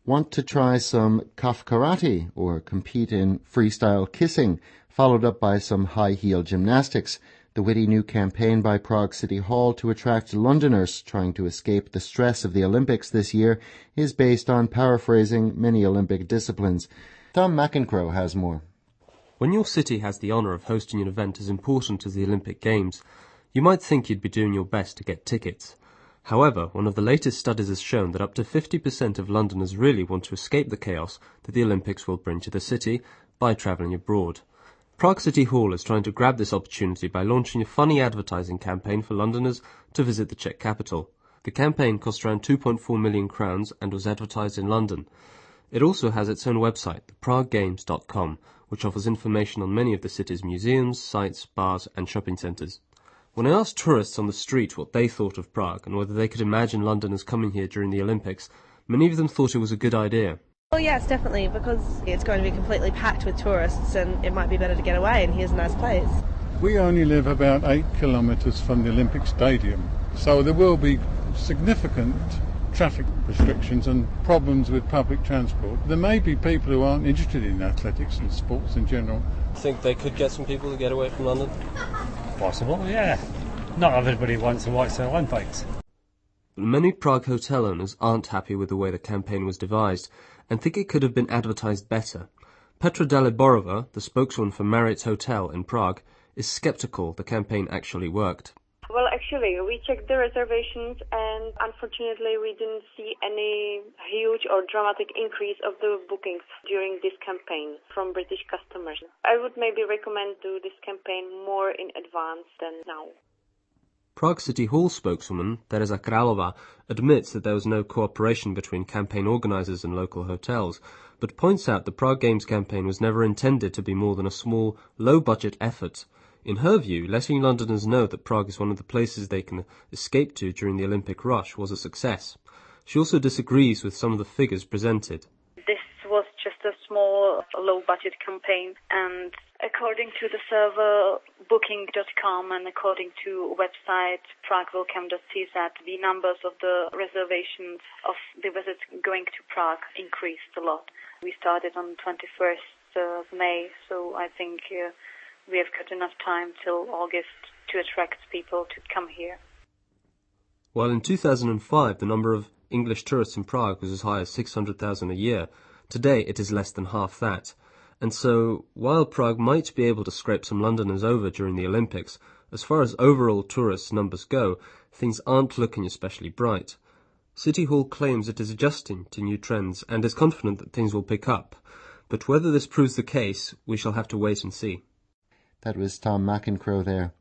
want to try some kaf karate or compete in freestyle kissing, followed up by some high-heel gymnastics. The witty new campaign by Prague City Hall to attract Londoners trying to escape the stress of the Olympics this year is based on paraphrasing many Olympic disciplines. Tom McEncroe has more. When your city has the honour of hosting an event as important as the Olympic Games, you might think you'd be doing your best to get tickets. However, one of the latest studies has shown that up to 50% of Londoners really want to escape the chaos that the Olympics will bring to the city by travelling abroad. Prague City Hall is trying to grab this opportunity by launching a funny advertising campaign for Londoners to visit the Czech capital. The campaign cost around 2.4 million crowns and was advertised in London. It also has its own website, thepraguegames.com, which offers information on many of the city's museums, sites, bars and shopping centres. When I asked tourists on the street what they thought of Prague and whether they could imagine Londoners coming here during the Olympics, many of them thought it was a good idea. Well, yes, definitely, because it's going to be completely packed with tourists and it might be better to get away, and here's a nice place. We only live about 8 kilometres from the Olympic Stadium, so there will be significant traffic restrictions and problems with public transport. There may be people who aren't interested in athletics and sports in general. Think they could get some people to get away from London? Possible, yeah. Not everybody wants to watch the Olympics. But many Prague hotel owners aren't happy with the way the campaign was devised and think it could have been advertised better. Petra Daliborova, the spokeswoman for Marriott's Hotel in Prague, is sceptical the campaign actually worked. Well, actually, we checked the reservations and unfortunately we didn't see any huge or dramatic increase of the bookings during this campaign from British customers. I would maybe recommend do this campaign more in advance than now. Prague City Hall spokeswoman Tereza Králova admits that there was no cooperation between campaign organisers and local hotels, but points out the Prague Games campaign was never intended to be more than a small, low-budget effort. In her view, letting Londoners know that Prague is one of the places they can escape to during the Olympic rush was a success. She also disagrees with some of the figures presented. This was just a small, low-budget campaign, and according to the server Booking.com and according to website praguewillcome.cz, the numbers of the reservations of the visits going to Prague increased a lot. We started on 21st of May, so I think we have got enough time till August to attract people to come here. While in 2005 the number of English tourists in Prague was as high as 600,000 a year, today it is less than half that. And so, while Prague might be able to scrape some Londoners over during the Olympics, as far as overall tourist numbers go, things aren't looking especially bright. City Hall claims it is adjusting to new trends and is confident that things will pick up. But whether this proves the case, we shall have to wait and see. That was Tom McEncroe there.